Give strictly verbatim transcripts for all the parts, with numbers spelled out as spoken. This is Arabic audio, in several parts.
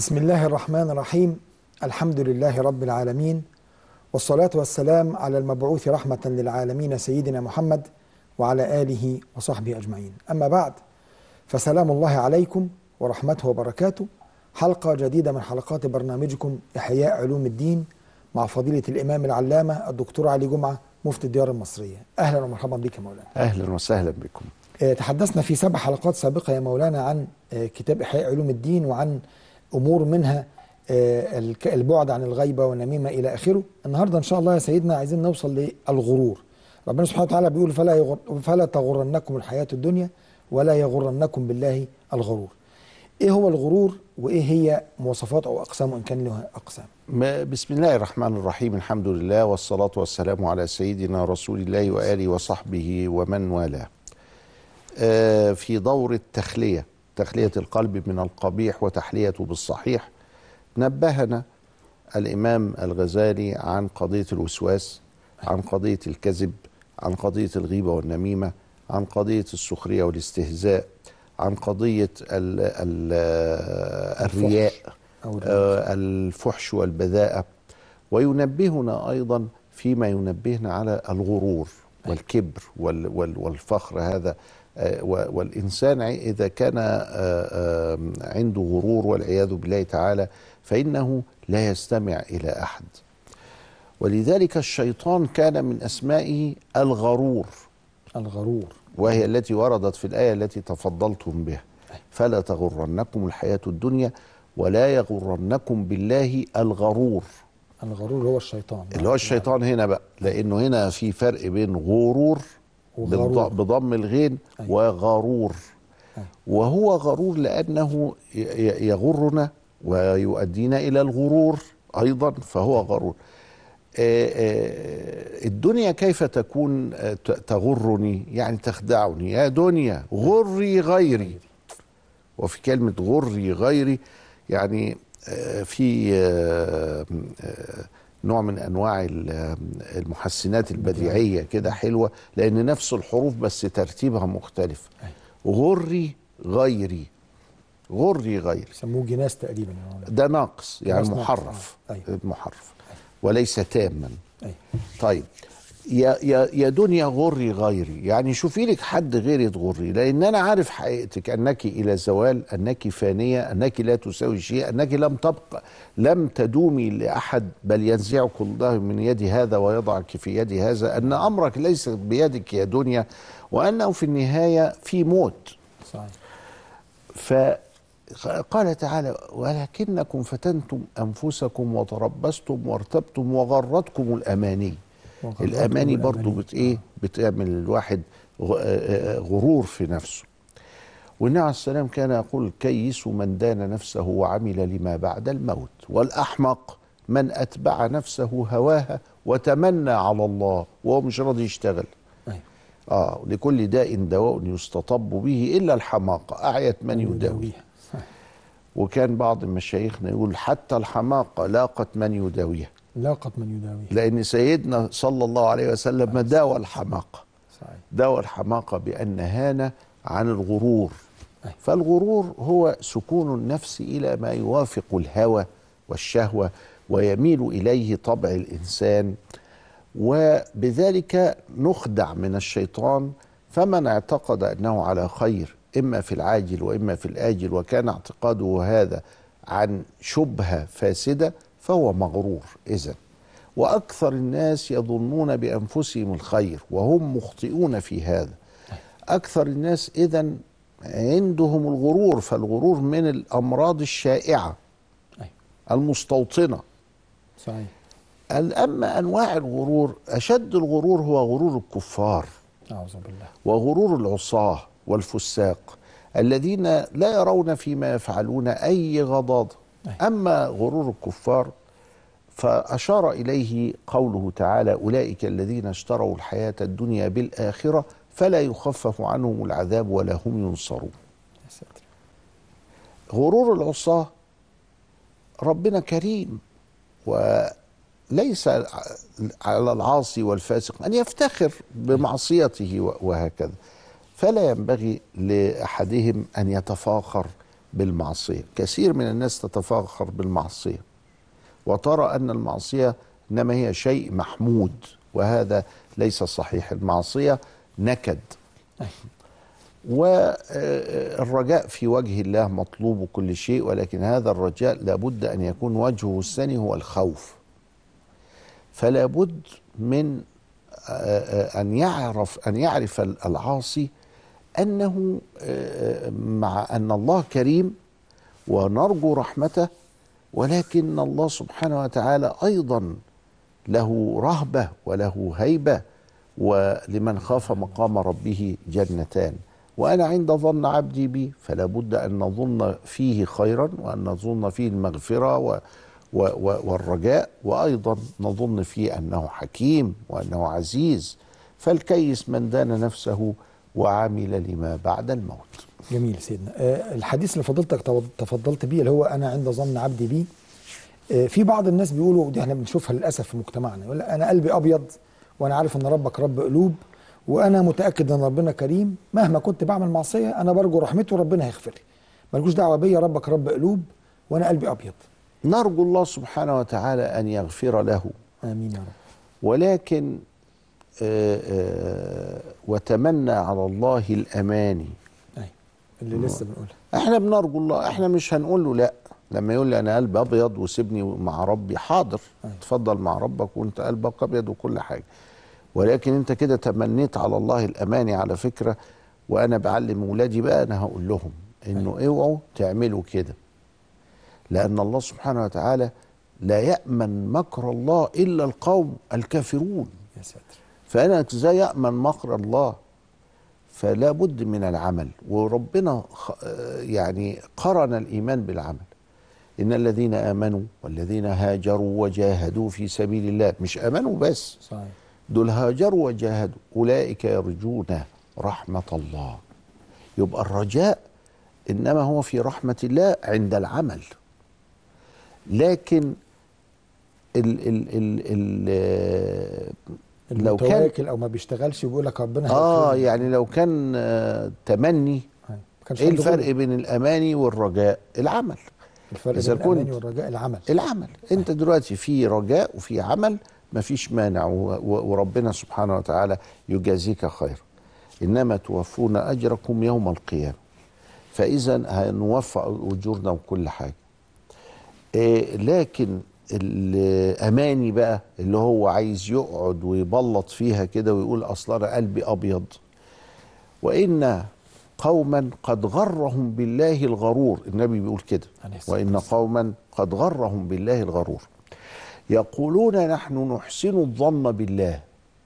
بسم الله الرحمن الرحيم. الحمد لله رب العالمين، والصلاة والسلام على المبعوث رحمة للعالمين سيدنا محمد وعلى آله وصحبه أجمعين. أما بعد، فسلام الله عليكم ورحمته وبركاته. حلقة جديدة من حلقات برنامجكم إحياء علوم الدين مع فضيلة الإمام العلامة الدكتور علي جمعة مفتي الديار المصرية. أهلا ومرحبا بك يا مولانا. أهلا وسهلا بكم. تحدثنا في سبع حلقات سابقة يا مولانا عن كتاب إحياء علوم الدين وعن أمور منها البعد عن الغيبة والنميمة إلى آخره. النهاردة إن شاء الله يا سيدنا عايزين نوصل للغرور. ربنا سبحانه وتعالى بيقول فلا, يغر فلا تغرنكم الحياة الدنيا ولا يغرنكم بالله الغرور. إيه هو الغرور وإيه هي مواصفات أو أقسامه إن كان له أقسام؟ بسم الله الرحمن الرحيم. الحمد لله والصلاة والسلام على سيدنا رسول الله وآله وصحبه ومن والاه. آه في دور التخلية، تخلية القلب من القبيح وتحليته بالصحيح، نبهنا الإمام الغزالي عن قضية الوسواس، عن قضية الكذب، عن قضية الغيبة والنميمة، عن قضية السخرية والاستهزاء، عن قضية ال ال الرياء، الفحش والبذاءة، وينبهنا أيضا فيما ينبهنا على الغرور والكبر والفخر. هذا والإنسان إذا كان عنده غرور والعياذ بالله تعالى فإنه لا يستمع إلى أحد. ولذلك الشيطان كان من أسمائه الغرور. الغرور وهي التي وردت في الآية التي تفضلتم بها: فلا تغرنكم الحياة الدنيا ولا يغرنكم بالله الغرور. الغرور هو الشيطان، اللي هو الشيطان هنا بقى، لأنه هنا في فرق بين غرور بضم الغين أي. وغرور أي. وهو غرور لأنه يغرنا ويؤدينا إلى الغرور أيضا، فهو غرور. الدنيا كيف تكون تغرني؟ يعني تخدعني. يا دنيا غري غيري. وفي كلمة غري غيري يعني في نوع من أنواع المحسنات البديعية كده حلوة، لأن نفس الحروف بس ترتيبها مختلف. غري غيري، غري غيري يسموه جناس تقريبا، ده ناقص يعني محرف. أيوة. محرف وليس تاما. أيوة. طيب يا يا يا دنيا غري غيري، يعني شوفي لك حد غيري تغري، لان انا عارف حقيقتك انك الى زوال، انك فانيه، انك لا تساوي شيء، انك لم تبقى لم تدومي لاحد، بل ينزعك الله من يد هذا ويضعك في يد هذا، ان امرك ليس بيدك يا دنيا، وانه في النهايه في موت. صحيح. فقال تعالى: ولكنكم فتنتم انفسكم وتربصتم وارتبتم وغرتكم الاماني. الاماني برضو بت ايه بتعمل الواحد غرور في نفسه. والنبي عليه السلام كان يقول: كيس من دان نفسه وعمل لما بعد الموت، والاحمق من اتبع نفسه هواها وتمنى على الله وهو مش راضي يشتغل. اه لكل داء دواء يستطب به الا الحماقه اعيت من يداويها. وكان بعض مشايخنا يقول: حتى الحماقه لاقت من يداويها. لاقت من يداويها، لأن سيدنا صلى الله عليه وسلم داوى الحماقة. صحيح. داوى الحماقة بأن هان عن الغرور. أي. فالغرور هو سكون النفس إلى ما يوافق الهوى والشهوة ويميل إليه طبع الإنسان، وبذلك نخدع من الشيطان. فمن اعتقد أنه على خير إما في العاجل وإما في الآجل، وكان اعتقاده هذا عن شبهة فاسدة، فهو مغرور إذن. وأكثر الناس يظنون بأنفسهم الخير وهم مخطئون في هذا. أكثر الناس إذن عندهم الغرور، فالغرور من الأمراض الشائعة المستوطنة. صحيح. أما أنواع الغرور، أشد الغرور هو غرور الكفار. أعوذ بالله. وغرور العصاة والفساق الذين لا يرون فيما يفعلون أي غضاضة. أما غرور الكفار فأشار إليه قوله تعالى: أولئك الذين اشتروا الحياة الدنيا بالآخرة فلا يخفف عنهم العذاب ولا هم ينصرون. غرور العصاة، ربنا كريم وليس على العاصي والفاسق أن يفتخر بمعصيته وهكذا، فلا ينبغي لأحدهم أن يتفاخر بالمعصية. كثير من الناس تتفاخر بالمعصية وترى أن المعصية إنما هي شيء محمود، وهذا ليس صحيح. المعصية نكد، والرجاء في وجه الله مطلوب كل شيء، ولكن هذا الرجاء لابد أن يكون وجهه الثاني هو الخوف. فلا بد من أن يعرف أن يعرف العاصي أنه مع أن الله كريم ونرجو رحمته، ولكن الله سبحانه وتعالى أيضا له رهبة وله هيبة، ولمن خاف مقام ربه جنتان. وأنا عند ظن عبدي بي، فلا بد أن نظن فيه خيرا، وأن نظن فيه المغفرة و و و والرجاء، وأيضا نظن فيه أنه حكيم وأنه عزيز. فالكيس من دان نفسه وعمل لما بعد الموت. جميل سيدنا. آه الحديث اللي فضلتك تفضلت بيه اللي هو أنا عند ظن عبدي بي، آه في بعض الناس بيقولوا، ودي احنا بنشوفها للأسف في مجتمعنا، يقول أنا قلبي أبيض وأنا عارف أن ربك رب قلوب، وأنا متأكد أن ربنا كريم، مهما كنت بعمل معصية أنا برجو رحمته وربنا هيغفر لي، مالكوش دعوة بيا، ربك رب قلوب وأنا قلبي أبيض. نرجو الله سبحانه وتعالى أن يغفر له، آمين يا رب. ولكن آآ آآ وتمنى على الله الأماني. أي اللي لسه بنقولها. احنا بنرجو الله، احنا مش هنقول له لا. لما يقول لي أنا قلبي أبيض وسيبني مع ربي، حاضر، أي. اتفضل مع ربك وأنت قلبك أبيض وكل حاجة، ولكن أنت كده تمنيت على الله الأماني على فكرة. وأنا بعلم ولادي بقى، أنا هقول لهم إنه أي. اوعوا تعملوا كده، لأن الله سبحانه وتعالى لا يأمن مكر الله إلا القوم الكافرون. يا ساتر. فأنا ازاي يأمن مكر الله؟ فلا بد من العمل، وربنا يعني قرن الإيمان بالعمل. إن الذين آمنوا والذين هاجروا وجاهدوا في سبيل الله، مش آمنوا بس، صحيح، دول هاجروا وجاهدوا، أولئك يرجون رحمة الله. يبقى الرجاء إنما هو في رحمة الله عند العمل. لكن ال ال ال ال لو كان او ما بيشتغلش بيقول لك ربنا اه يعني لو كان آه تمني، ايه الفرق بين الاماني والرجاء؟ العمل. الفرق بين الاماني والرجاء العمل. العمل. انت دلوقتي في رجاء وفي عمل، مفيش مانع، وربنا سبحانه وتعالى يجازيك خير. انما توفون اجركم يوم القيامه، فاذا هنوفى اجورنا وكل حاجه. إيه لكن الاماني بقى اللي هو عايز يقعد ويبلط فيها كده ويقول اصل انا قلبي ابيض. وان قوما قد غرهم بالله الغرور، النبي بيقول كده، وان قوما قد غرهم بالله الغرور يقولون نحن نحسن الظن بالله.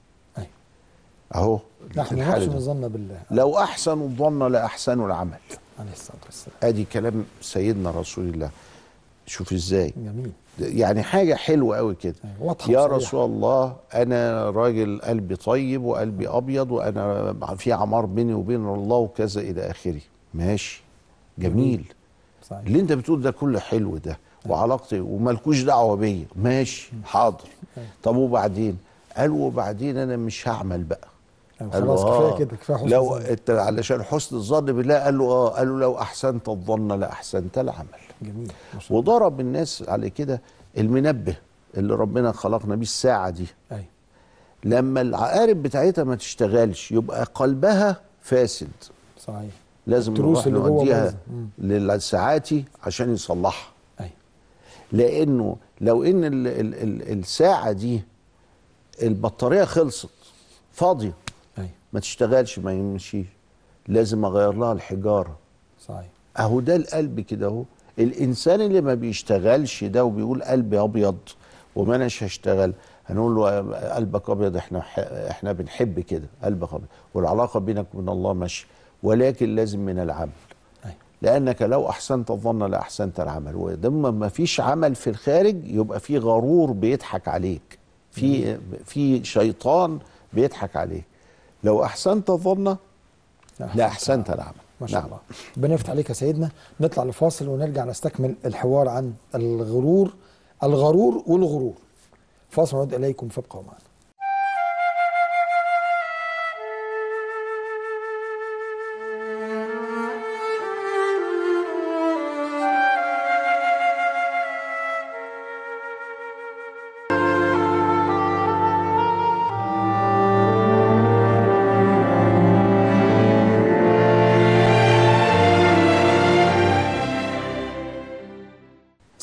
اهو نحن نحسن الظن بالله، لو احسنوا الظن لاحسنوا العمل. عليه الصلاه والسلام. ادي كلام سيدنا رسول الله. شوف ازاي جميل، يعني حاجه حلوه قوي كده. واضحه يا رسول الله انا راجل قلبي طيب وقلبي ابيض وانا في عمار بيني وبين الله وكذا الى اخره. ماشي، جميل، صحيح. اللي انت بتقول ده كله حلو ده، وعلاقتي ومالكوش دعوه بيا، ماشي، حاضر. طب وبعدين؟ قال وبعدين انا مش هعمل بقى. خلاص كفايه كده، كفايه حسن لو انت علشان حسن الظن بالله، قال له اه قال له لو احسنت الظن لاحسنت العمل. جميل. وضرب الناس على كده المنبه اللي ربنا خلقنا بيه، الساعه دي. أي. لما العقارب بتاعتها ما تشتغلش يبقى قلبها فاسد. صحيح. لازم نروح نوديها للساعاتي عشان يصلحها. أي. لانه لو ان ال ال ال الساعه دي البطاريه خلصت فاضيه، أي. ما تشتغلش، ما يمشيش، لازم اغير لها الحجاره. صحيح. اهو ده القلب كده اهو. الانسان اللي ما بيشتغلش ده وبيقول قلبي ابيض وما اناش هشتغل، هنقول له قلبك ابيض، احنا احنا بنحب كده، قلبك ابيض والعلاقه بينك وبين الله ماشيه، ولكن لازم من العمل. أي. لانك لو احسنت الظن لاحسنت العمل، ولما ما فيش عمل في الخارج يبقى في غرور بيضحك عليك، في في شيطان بيضحك عليك. لو احسنت الظن لاحسنت العمل. ما شاء الله. ربنا يفتح عليك يا سيدنا. نطلع لفاصل ونرجع نستكمل الحوار عن الغرور، الغرور والغرور. فاصل ونعود اليكم، فابقوا معنا.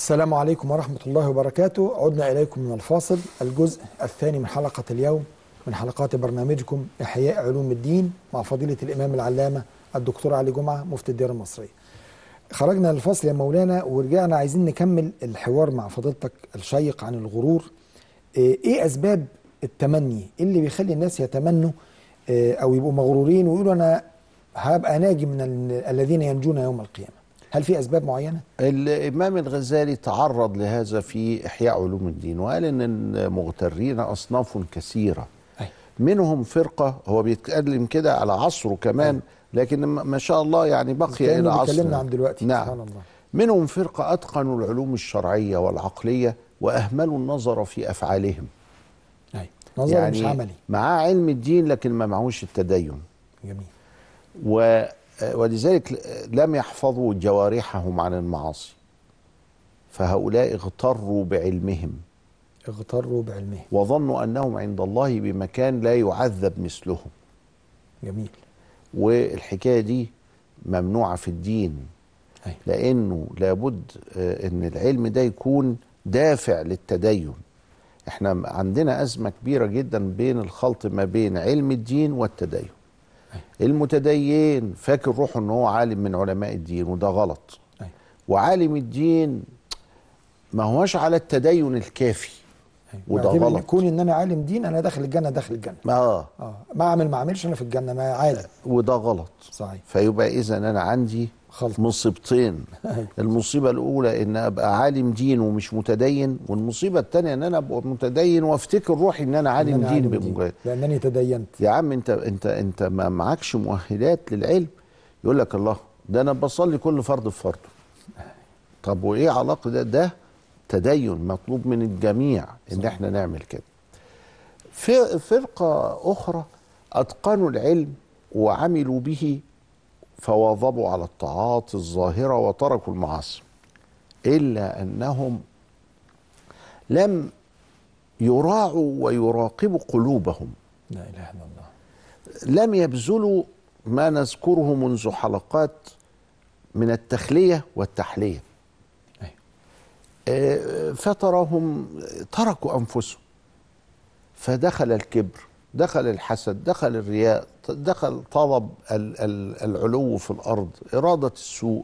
السلام عليكم ورحمة الله وبركاته. عدنا إليكم من الفاصل، الجزء الثاني من حلقة اليوم من حلقات برنامجكم إحياء علوم الدين مع فضيلة الإمام العلامة الدكتور علي جمعة مفتي الديار المصرية. خرجنا للفصل يا مولانا ورجعنا عايزين نكمل الحوار مع فضيلتك الشيق عن الغرور. إيه أسباب التمني؟ إيه اللي بيخلي الناس يتمنوا أو يبقوا مغرورين ويقولوا أنا هبقى ناجي من الذين ينجون يوم القيامة؟ هل في أسباب معينة؟ الإمام الغزالي تعرض لهذا في إحياء علوم الدين وقال إن المغترين أصناف كثيرة. أي. منهم فرقة، هو بيتكلم كده على عصره كمان. أي. لكن ما شاء الله يعني بقي إلى عصره. بيكلمنا عن دلوقتي. نعم. سبحان الله. منهم فرقة أتقنوا العلوم الشرعية والعقلية وأهملوا النظر في أفعالهم. أي. نظر يعني مش عملي. معاه علم الدين لكن ما معهوش التدين. جميل. و ولذلك لم يحفظوا جوارحهم عن المعاصي، فهؤلاء اغتروا بعلمهم اغتروا بعلمهم وظنوا أنهم عند الله بمكان لا يعذب مثلهم. جميل. والحكاية دي ممنوعة في الدين. أي. لأنه لابد أن العلم ده يكون دافع للتدين. احنا عندنا أزمة كبيرة جدا بين الخلط ما بين علم الدين والتدين. المتدين فاكر روحه ان هو عالم من علماء الدين، وده غلط. أي. وعالم الدين ما هوش على التدين الكافي. أي. وده غلط. كون ان انا عالم دين انا داخل الجنه داخل الجنه. اه, آه. ما اعمل ما اعملش انا في الجنه، ما عالم. وده غلط. صحيح. فيبقى اذا انا عندي خلط. مصيبتين. المصيبه الاولى ان ابقى عالم دين ومش متدين، والمصيبه الثانيه ان انا ابقى متدين وافتكر روحي ان انا عالم إن دين بمجرد لانني تدينت. يا عم انت انت انت ما معكش مؤهلات للعلم. يقول لك الله ده انا بصلي كل فرض في فرضه. طب وايه علاقه ده؟ ده تدين مطلوب من الجميع ان صح. احنا نعمل كده. في فرقه اخرى اتقنوا العلم وعملوا به فواظبوا على الطاعات الظاهرة وتركوا المعاصي، إلا أنهم لم يراعوا ويراقبوا قلوبهم. لا إله إلا الله. لم يبذلوا ما نذكره منذ حلقات من التخلية والتحلية. أي. فتراهم تركوا أنفسهم، فدخل الكبر، دخل الحسد، دخل الرياء، دخل طلب العلو في الأرض، إرادة السوء،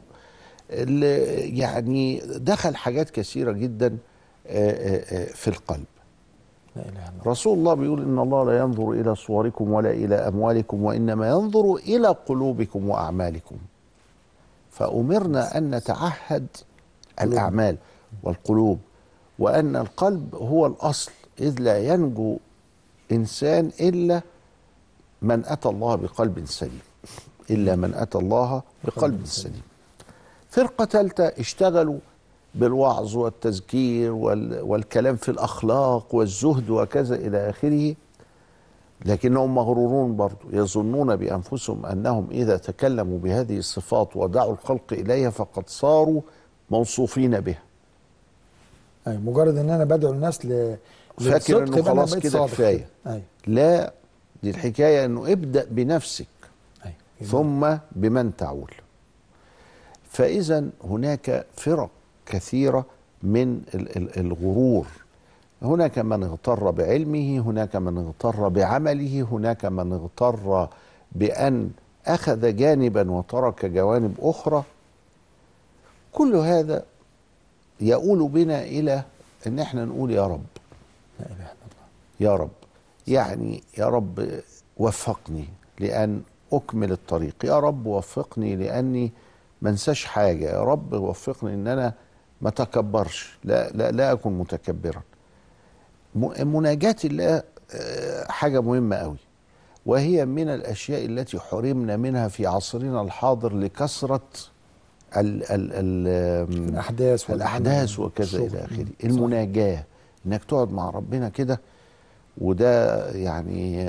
يعني دخل حاجات كثيرة جدا في القلب. لا إله إلا الله. رسول الله بيقول إن الله لا ينظر إلى صوركم ولا إلى أموالكم وإنما ينظر إلى قلوبكم وأعمالكم. فأمرنا أن نتعهد الأعمال والقلوب، وأن القلب هو الأصل، إذ لا ينجو إنسان إلا من أتى الله بقلب سليم. إلا من أتى الله بقلب سليم. فرقة ثالثة اشتغلوا بالوعظ والتذكير والكلام في الأخلاق والزهد وكذا إلى آخره، لكنهم مغرورون برضو، يظنون بأنفسهم أنهم إذا تكلموا بهذه الصفات ودعوا الخلق إليها فقد صاروا موصوفين بها. أي مجرد أن أنا بدعو الناس ل فاكر انه خلاص كده كفايه. لا، دي الحكايه انه ابدا بنفسك. أي. ثم بمن تعول. فاذا هناك فرق كثيره من الغرور. هناك من اغتر بعلمه، هناك من اغتر بعمله، هناك من اغتر بان اخذ جانبا وترك جوانب اخرى. كل هذا يؤول بنا الى ان احنا نقول يا رب، لا إله إلا الله، يا رب، يعني يا رب وفقني لأن أكمل الطريق، يا رب وفقني لأني ما انساش حاجة، يا رب وفقني إن أنا ما تكبرش، لا لا لا أكون متكبرا. مناجاة الله حاجة مهمة قوي، وهي من الأشياء التي حرمنا منها في عصرنا الحاضر لكثرة ال ال ال الأحداث الأحداث وكذا إلى آخره. المناجاة، انك تقعد مع ربنا كده، وده يعني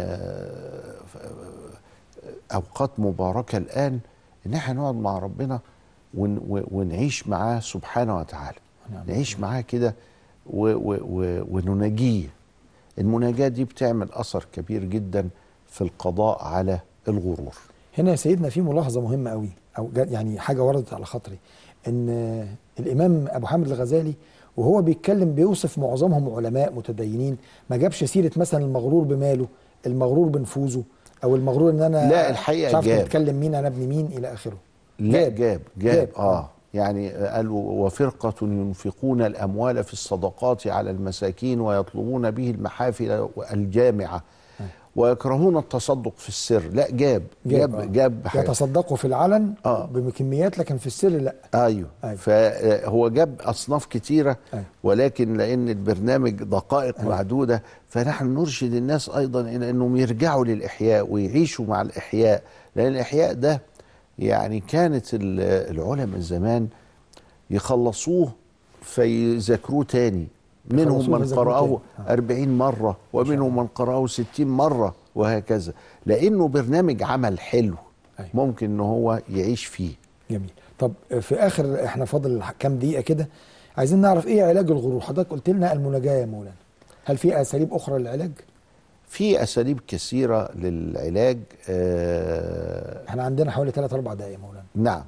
اوقات مباركه الان ان احنا نقعد مع ربنا ونعيش معاه سبحانه وتعالى، نعيش معاه كده ونناجيه. المناجاه دي بتعمل اثر كبير جدا في القضاء على الغرور. هنا يا سيدنا في ملاحظه مهمه قوي، او يعني حاجه وردت على خاطري. ان الامام ابو حامد الغزالي وهو بيتكلم بيوصف معظمهم علماء متدينين، ما جابش سيره مثلا المغرور بماله، المغرور بنفوذه، او المغرور ان لا انا الحقيقه مش عارف جاب. تتكلم مين، انا ابن مين، الى اخره. لا جاب جاب, جاب, جاب. اه يعني قالوا وفرقة ينفقون الأموال في الصدقات على المساكين ويطلبون به المحافل الجامعة ويكرهون التصدق في السر. لا جاب جاب جاب, آه. جاب يتصدقوا في العلن آه. بكميات، لكن في السر لا. ايوه, أيوه. فهو جاب اصناف كتيره. أيوه. ولكن لان البرنامج دقائق أيوه. معدوده، فنحن نرشد الناس ايضا الى انهم يرجعوا للاحياء ويعيشوا مع الاحياء، لان الاحياء ده يعني كانت العلماء زمان يخلصوه فيذاكروه تاني، منهم من قرأه أربعين مرة ومنهم من قرأه ستين مرة وهكذا، لأنه برنامج عمل حلو. أيوه. ممكن ان هو يعيش فيه. جميل. طب في اخر احنا فاضل كام دقيقة كده، عايزين نعرف ايه علاج الغرور. حضرتك قلت لنا المناجاة يا مولانا، هل في اساليب اخرى للعلاج؟ في اساليب كثيرة للعلاج. آه احنا عندنا حوالي ثلاثة أربعة دقائق يا مولانا. نعم.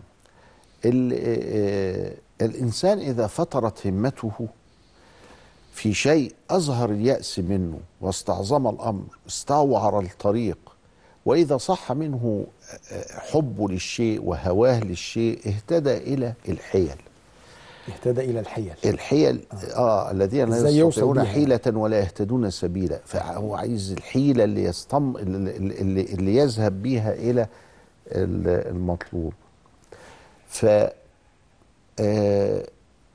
آه الانسان اذا فترت همته في شيء اظهر اليأس منه واستعظم الامر، استوعر الطريق، وإذا صح منه حبه للشيء وهواه للشيء اهتدى إلى الحيل. اهتدى إلى الحيل. الحيل آه, آه الذين لا يستطيعون حيلة ولا يهتدون سبيلا، فهو عايز الحيلة اللي يستم اللي, اللي يذهب بيها إلى المطلوب. ف آه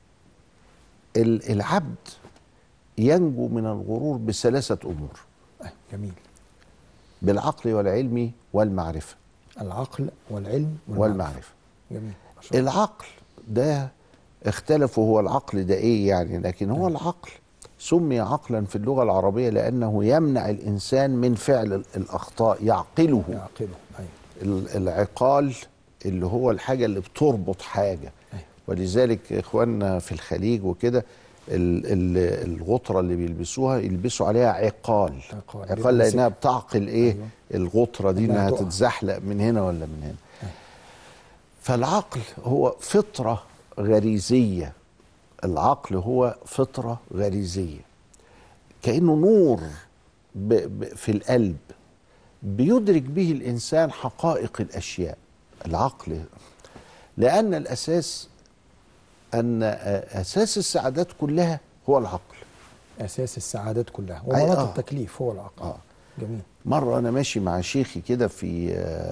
العبد ينجو من الغرور بثلاثة أمور. جميل. بالعقل والعلم والمعرفة. العقل والعلم والمعرفة, والمعرفة. جميل. العقل ده اختلفوا هو العقل ده ايه يعني، لكن هو العقل سمي عقلا في اللغة العربية لأنه يمنع الإنسان من فعل الأخطاء، يعقله. يعقله. أيوة. العقال اللي هو الحاجة اللي بتربط حاجة. أيوة. ولذلك إخواننا في الخليج وكده الغطرة اللي بيلبسوها يلبسوا عليها عقال. عقال, عقال لأنها بتعقل إيه؟ أيوة. الغطرة دي إنها تتزحلق من هنا ولا من هنا. أيوة. فالعقل هو فطرة غريزية. العقل هو فطرة غريزية، كأنه نور ب ب في القلب بيدرك به الإنسان حقائق الأشياء. العقل، لأن الأساس أن أساس السعادات كلها هو العقل. أساس السعادات كلها ومناط آه. التكليف هو العقل. آه. جميل. مرة أنا ماشي مع شيخي كده في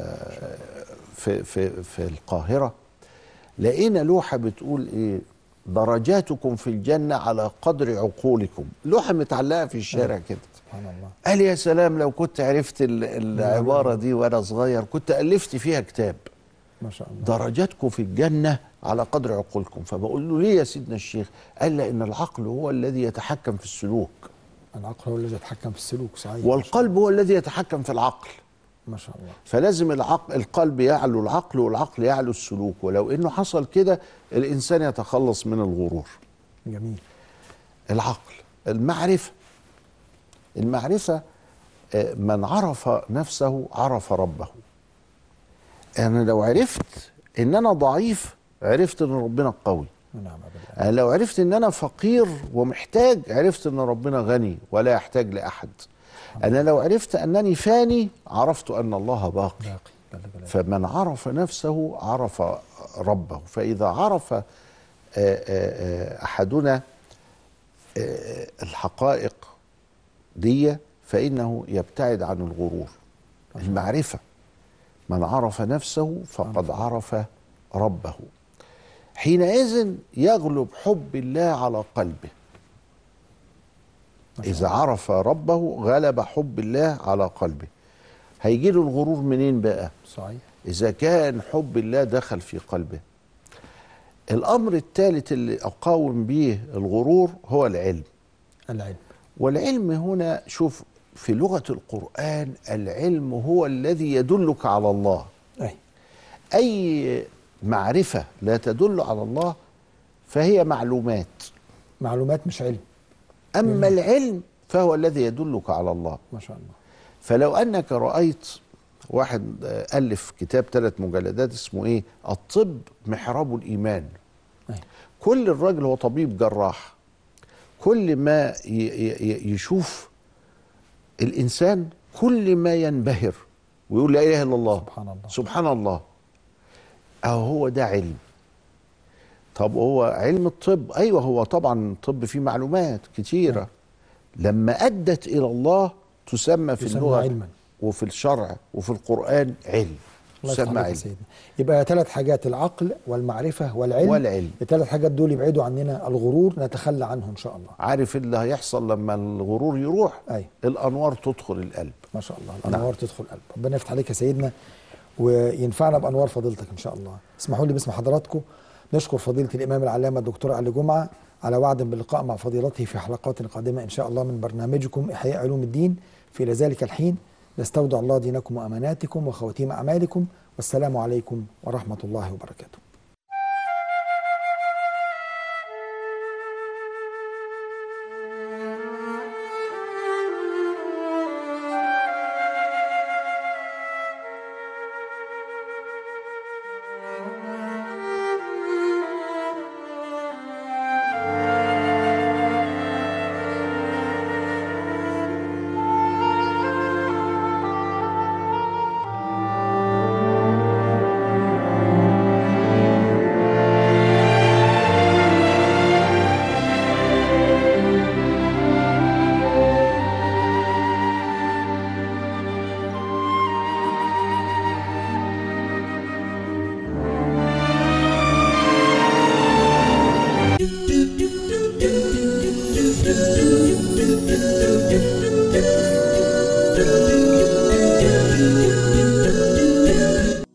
في في في القاهرة، لقينا لوحة بتقول إيه؟ درجاتكم في الجنة على قدر عقولكم. لوحة متعلقة في الشارع كده. سبحان الله. قال يا سلام لو كنت عرفت العبارة دي وأنا صغير كنت ألفت فيها كتاب. ما شاء الله. درجاتكم في الجنة على قدر عقولكم. فبقول له ليه يا سيدنا الشيخ؟ قال لأن العقل هو الذي يتحكم في السلوك. العقل هو الذي يتحكم في السلوك، صحيح. والقلب هو الذي يتحكم في العقل. ما شاء الله. فلازم العقل القلب يعلو العقل والعقل يعلو السلوك، ولو انه حصل كده الانسان يتخلص من الغرور. جميل. العقل. المعرفة. المعرفة من عرف نفسه عرف ربه. انا لو عرفت ان انا ضعيف عرفت ان ربنا قوي. نعم. انا لو عرفت ان انا فقير ومحتاج عرفت ان ربنا غني ولا يحتاج لاحد. أنا لو عرفت أنني فاني عرفت أن الله باقي. فمن عرف نفسه عرف ربه. فإذا عرف أحدنا الحقائق دي فإنه يبتعد عن الغرور. المعرفة. من عرف نفسه فقد عرف ربه. حينئذ يغلب حب الله على قلبه. إذا عرف ربه غلب حب الله على قلبه. هيجي له الغرور منين بقى؟ صحيح. إذا كان حب الله دخل في قلبه. الأمر الثالث اللي أقاوم به الغرور هو العلم. العلم. والعلم هنا شوف في لغة القرآن العلم هو الذي يدلك على الله. أي. أي معرفة لا تدل على الله فهي معلومات. معلومات مش علم. أما جميل. العلم فهو الذي يدلك على الله. ما شاء الله. فلو أنك رأيت واحد ألف كتاب ثلاث مجلدات اسمه إيه؟ الطب محراب الإيمان. أي. كل الراجل هو طبيب جراح، كل ما يشوف الإنسان كل ما ينبهر ويقول لا إله إلا الله، سبحان الله سبحان الله. أهو هو ده علم. طب هو علم الطب، أيوه هو طبعا الطب فيه معلومات كتيرة، لما أدت إلى الله تسمى في يسمى اللغة علما، وفي الشرع وفي القرآن علم، الله تسمى يفتح عليك يا علم. سيدنا. يبقى ثلاث حاجات: العقل والمعرفة والعلم. والعلم. الثلاث حاجات دول يبعدوا عننا الغرور، نتخلى عنه إن شاء الله. عارف اللي هيحصل لما الغرور يروح؟ أي. الأنوار تدخل القلب. ما شاء الله، الأنوار نعم. تدخل القلب. ربنا يفتح عليك يا سيدنا وينفعنا بأنوار فضيلتك إن شاء الله. اسمحوا لي باسم حضراتكم نشكر فضيلة الإمام العلامة الدكتور علي جمعة على وعد باللقاء مع فضيلته في حلقات قادمة إن شاء الله من برنامجكم إحياء علوم الدين. في ذلك الحين نستودع الله دينكم وأماناتكم وخواتيم أعمالكم، والسلام عليكم ورحمة الله وبركاته.